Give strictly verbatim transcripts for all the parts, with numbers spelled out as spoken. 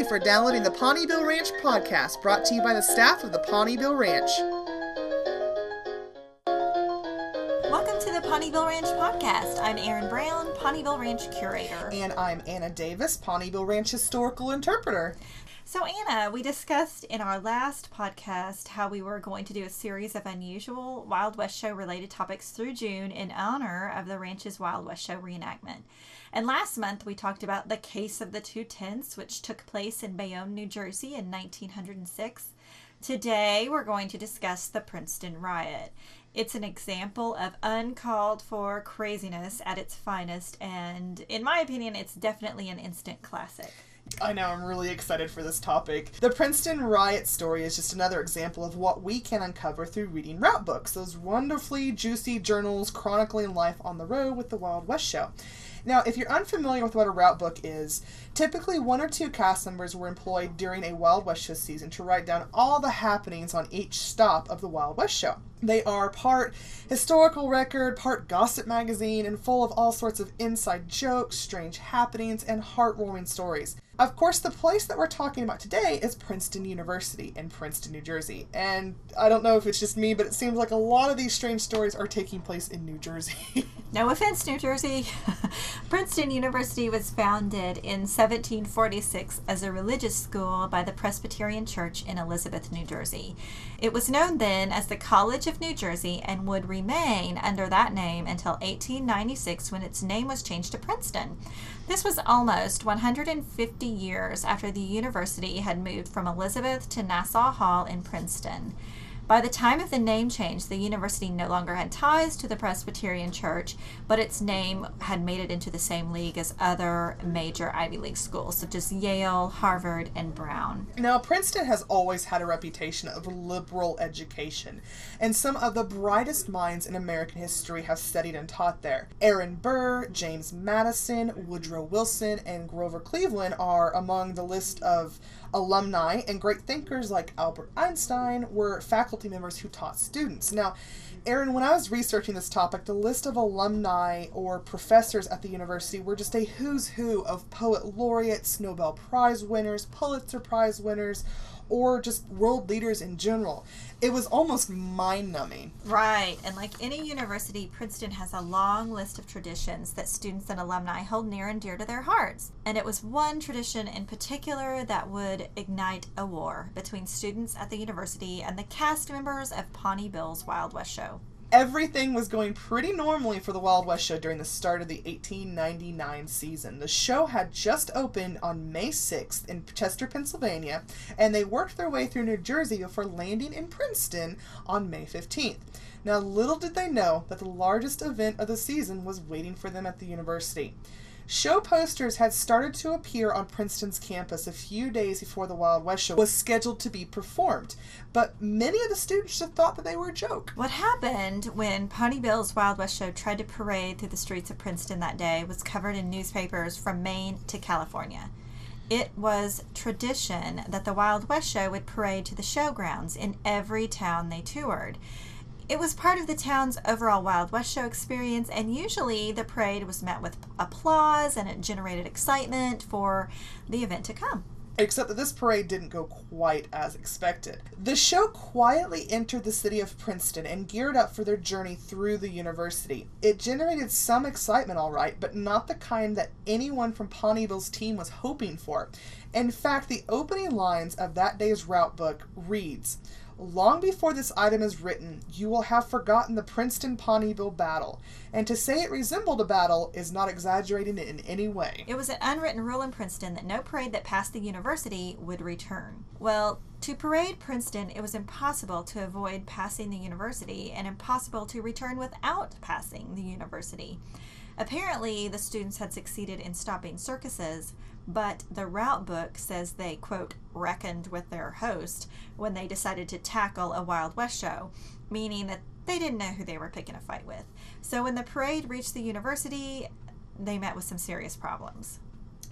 you for downloading the Pawneeville Ranch podcast, brought to you by the staff of the Pawneeville Ranch. Welcome to the Pawneeville Ranch podcast. I'm Erin Brown, Pawneeville Ranch curator. And I'm Anna Davis, Pawneeville Ranch historical interpreter. So Anna, we discussed in our last podcast how we were going to do a series of unusual Wild West Show related topics through June in honor of the ranch's Wild West Show reenactment. And last month we talked about the Case of the Two Tents, which took place in Bayonne, New Jersey in nineteen oh six. Today we're going to discuss the Princeton Riot. It's an example of uncalled for craziness at its finest, and in my opinion, it's definitely an instant classic. I know, I'm really excited for this topic. The Princeton Riot story is just another example of what we can uncover through reading route books, those wonderfully juicy journals chronicling life on the road with the Wild West Show. Now, if you're unfamiliar with what a route book is, typically one or two cast members were employed during a Wild West Show season to write down all the happenings on each stop of the Wild West Show. They are part historical record, part gossip magazine, and full of all sorts of inside jokes, strange happenings, and heartwarming stories. Of course, the place that we're talking about today is Princeton University in Princeton, New Jersey. And I don't know if it's just me, but it seems like a lot of these strange stories are taking place in New Jersey. No offense, New Jersey. Princeton University was founded in seventeen forty-six as a religious school by the Presbyterian Church in Elizabeth, New Jersey. It was known then as the College of New Jersey and would remain under that name until eighteen ninety-six, when its name was changed to Princeton. This was almost one hundred fifty years after the university had moved from Elizabeth to Nassau Hall in Princeton. By the time of the name change, the university no longer had ties to the Presbyterian Church, but its name had made it into the same league as other major Ivy League schools, such as Yale, Harvard, and Brown. Now, Princeton has always had a reputation of liberal education, and some of the brightest minds in American history have studied and taught there. Aaron Burr, James Madison, Woodrow Wilson, and Grover Cleveland are among the list of alumni, and great thinkers like Albert Einstein were faculty members who taught students. Now, Aaron, when I was researching this topic, the list of alumni or professors at the university were just a who's who of poet laureates, Nobel Prize winners, Pulitzer Prize winners, or just world leaders in general. It was almost mind-numbing. Right, and like any university, Princeton has a long list of traditions that students and alumni hold near and dear to their hearts. And it was one tradition in particular that would ignite a war between students at the university and the cast members of Pawneeville's Wild West Show. Everything was going pretty normally for the Wild West Show during the start of the eighteen ninety-nine season. The show had just opened on May sixth in Chester, Pennsylvania, and they worked their way through New Jersey before landing in Princeton on May fifteenth. Now, little did they know that the largest event of the season was waiting for them at the university. Show posters had started to appear on Princeton's campus a few days before the Wild West Show was scheduled to be performed, but many of the students just thought that they were a joke. What happened when Pawneeville's Wild West Show tried to parade through the streets of Princeton that day was covered in newspapers from Maine to California. It was tradition that the Wild West Show would parade to the showgrounds in every town they toured. It was part of the town's overall Wild West Show experience, and usually the parade was met with applause and it generated excitement for the event to come. Except that this parade didn't go quite as expected. The show quietly entered the city of Princeton and geared up for their journey through the university. It generated some excitement, all right, but not the kind that anyone from Pawneeville's team was hoping for. In fact, the opening lines of that day's route book reads, "Long before this item is written, you will have forgotten the Princeton-Pawneeville battle, and to say it resembled a battle is not exaggerating it in any way." It was an unwritten rule in Princeton that no parade that passed the university would return. Well, to parade Princeton, it was impossible to avoid passing the university and impossible to return without passing the university. Apparently, the students had succeeded in stopping circuses, but the route book says they, quote, reckoned with their host when they decided to tackle a Wild West Show, meaning that they didn't know who they were picking a fight with. So when the parade reached the university, they met with some serious problems.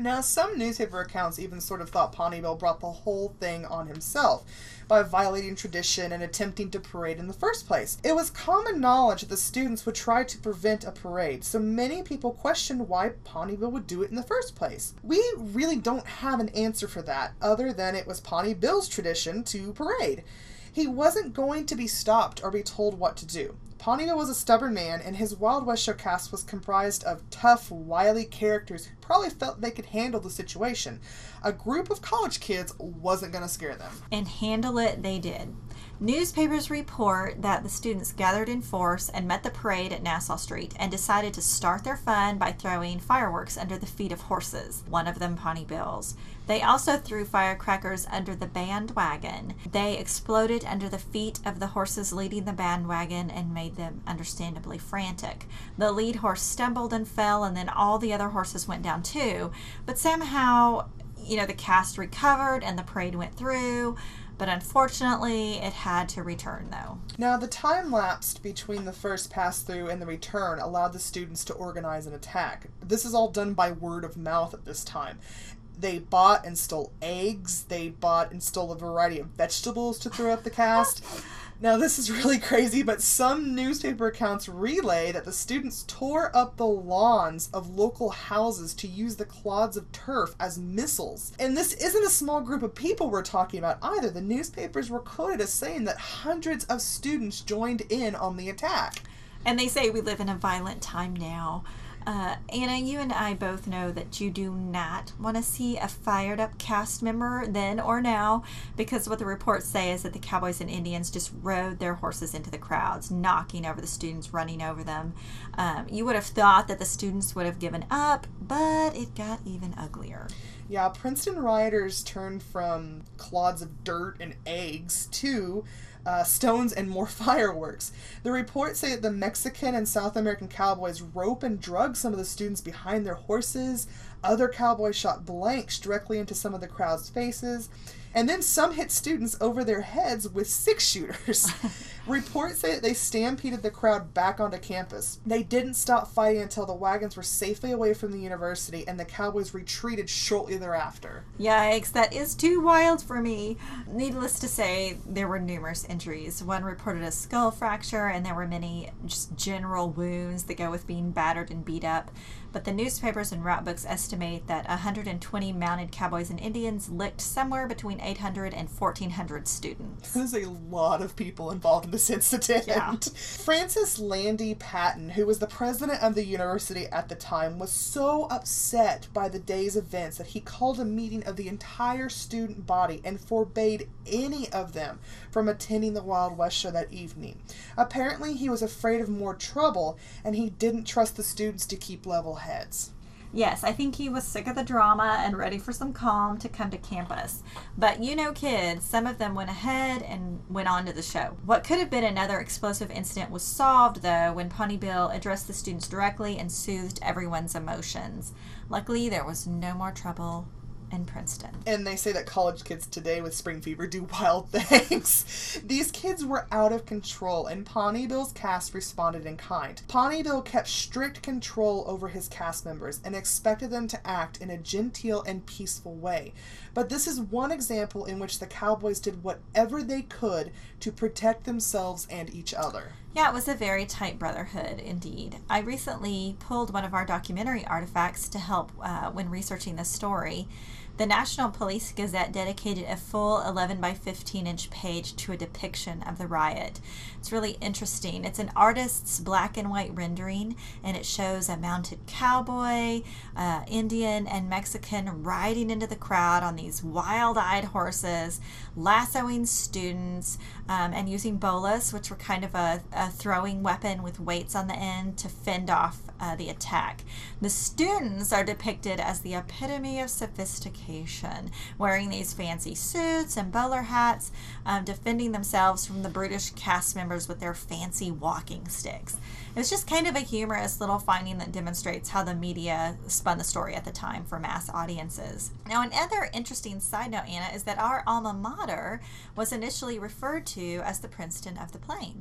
Now, some newspaper accounts even sort of thought Ponyville brought the whole thing on himself by violating tradition and attempting to parade in the first place. It was common knowledge that the students would try to prevent a parade, so many people questioned why Ponyville would do it in the first place. We really don't have an answer for that, other than it was Ponybill's tradition to parade. He wasn't going to be stopped or be told what to do. Ponyville was a stubborn man, and his Wild West Show cast was comprised of tough, wily characters who probably felt they could handle the situation. A group of college kids wasn't going to scare them. And handle it they did. Newspapers report that the students gathered in force and met the parade at Nassau Street and decided to start their fun by throwing fireworks under the feet of horses, one of them Ponybill's. They also threw firecrackers under the bandwagon. They exploded under the feet of the horses leading the bandwagon and made them understandably frantic. The lead horse stumbled and fell, and then all the other horses went down too. But somehow, you know, the cast recovered and the parade went through. But unfortunately, it had to return, though. Now, the time lapsed between the first pass-through and the return allowed the students to organize an attack. This is all done by word of mouth at this time. They bought and stole eggs. They bought and stole a variety of vegetables to throw at the cast. Now, this is really crazy, but some newspaper accounts relay that the students tore up the lawns of local houses to use the clods of turf as missiles. And this isn't a small group of people we're talking about either. The newspapers were quoted as saying that hundreds of students joined in on the attack. And they say we live in a violent time now. Uh, Anna, you and I both know that you do not want to see a fired up cast member then or now, because what the reports say is that the Cowboys and Indians just rode their horses into the crowds, knocking over the students, running over them. Um, you would have thought that the students would have given up, but it got even uglier. Yeah, Princeton rioters turned from clods of dirt and eggs to Uh, stones and more fireworks. The reports say that the Mexican and South American cowboys rope and drug some of the students behind their horses. Other cowboys shot blanks directly into some of the crowd's faces. And then some hit students over their heads with six-shooters. Reports say that they stampeded the crowd back onto campus. They didn't stop fighting until the wagons were safely away from the university, and the Cowboys retreated shortly thereafter. Yikes, that is too wild for me. Needless to say, there were numerous injuries. One reported a skull fracture, and there were many just general wounds that go with being battered and beat up. But the newspapers and route books estimate that one hundred twenty mounted cowboys and Indians licked somewhere between eight hundred and fourteen hundred students. There's a lot of people involved in this incident. Yeah. Francis Landy Patton, who was the president of the university at the time, was so upset by the day's events that he called a meeting of the entire student body and forbade any of them from attending the Wild West Show that evening. Apparently, he was afraid of more trouble, and he didn't trust the students to keep level heads. Yes, I think he was sick of the drama and ready for some calm to come to campus. But you know kids, some of them went ahead and went on to the show. What could have been another explosive incident was solved, though, when Ponyville addressed the students directly and soothed everyone's emotions. Luckily, there was no more trouble in Princeton. And they say that college kids today with spring fever do wild things. These kids were out of control, and Ponyville's cast responded in kind. Ponyville kept strict control over his cast members and expected them to act in a genteel and peaceful way. But this is one example in which the Cowboys did whatever they could to protect themselves and each other. Yeah, it was a very tight brotherhood, indeed. I recently pulled one of our documentary artifacts to help uh, when researching this story. The National Police Gazette dedicated a full eleven by fifteen inch page to a depiction of the riot. It's really interesting. It's an artist's black and white rendering, and it shows a mounted cowboy, uh, Indian, and Mexican riding into the crowd on these wild-eyed horses, lassoing students, um, and using bolas, which were kind of a, a throwing weapon with weights on the end to fend off uh, the attack. The students are depicted as the epitome of sophistication, wearing these fancy suits and bowler hats, um, defending themselves from the brutish cast members with their fancy walking sticks. It was just kind of a humorous little finding that demonstrates how the media spun the story at the time for mass audiences. Now, another interesting side note, Anna, is that our alma mater was initially referred to as the Princeton of the Plains.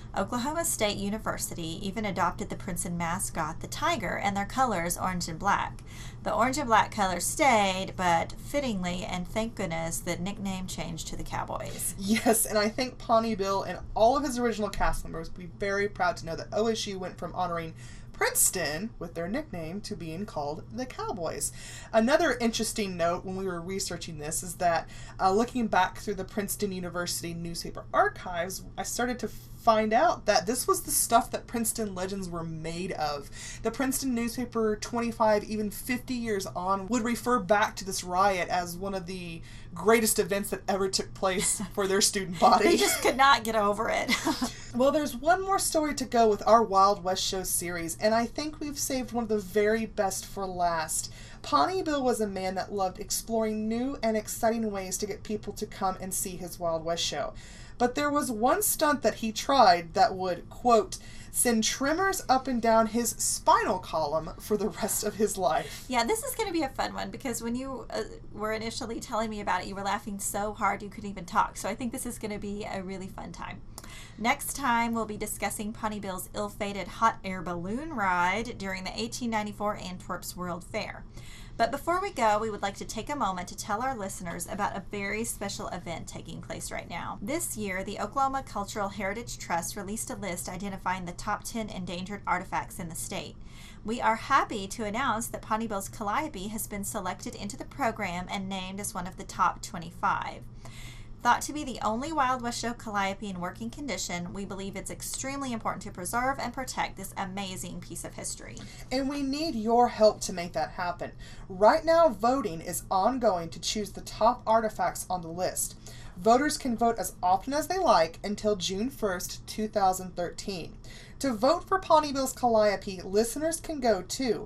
Oklahoma State University even adopted the Princeton mascot, the tiger, and their colors, orange and black. The orange and black colors stayed, but fittingly, and thank goodness, the nickname changed to the Cowboys. Yes, and I think Pawnee Bill and all of his original cast members would be very proud to know that O S U went from honoring Princeton, with their nickname, to being called the Cowboys. Another interesting note when we were researching this is that uh, looking back through the Princeton University newspaper archives, I started to find out that this was the stuff that Princeton legends were made of. The Princeton newspaper, twenty-five, even fifty years on, would refer back to this riot as one of the greatest events that ever took place for their student body. They just could not get over it. Well, there's one more story to go with our Wild West Show series, and I think we've saved one of the very best for last. Pawnee Bill was a man that loved exploring new and exciting ways to get people to come and see his Wild West Show. But there was one stunt that he tried that would, quote, send tremors up and down his spinal column for the rest of his life. Yeah, this is going to be a fun one because when you uh, were initially telling me about it, you were laughing so hard you couldn't even talk. So I think this is going to be a really fun time. Next time, we'll be discussing Pawnee Bill's ill-fated hot air balloon ride during the eighteen ninety-four Antwerp's World Fair. But before we go, we would like to take a moment to tell our listeners about a very special event taking place right now. This year, the Oklahoma Cultural Heritage Trust released a list identifying the top ten endangered artifacts in the state. We are happy to announce that Pawnee Bill's Calliope has been selected into the program and named as one of the top twenty-five. Thought to be the only Wild West Show Calliope in working condition, we believe it's extremely important to preserve and protect this amazing piece of history. And we need your help to make that happen. Right now, voting is ongoing to choose the top artifacts on the list. Voters can vote as often as they like until June first, two thousand thirteen. To vote for Pawnee Bill's Calliope, listeners can go to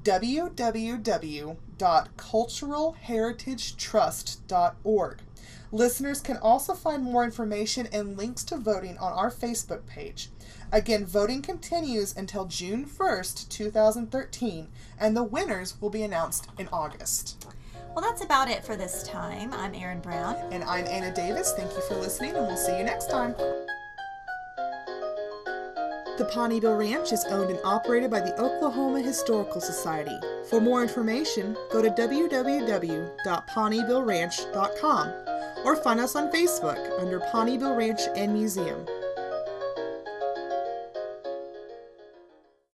w w w dot cultural heritage trust dot org. Listeners can also find more information and links to voting on our Facebook page. Again, voting continues until June first, two thousand thirteen, and the winners will be announced in August. Well, that's about it for this time. I'm Erin Brown. And I'm Anna Davis. Thank you for listening, and we'll see you next time. The Pawnee Bill Ranch is owned and operated by the Oklahoma Historical Society. For more information, go to w w w dot pawnee bill ranch dot com or find us on Facebook under Pawnee Bill Ranch and Museum.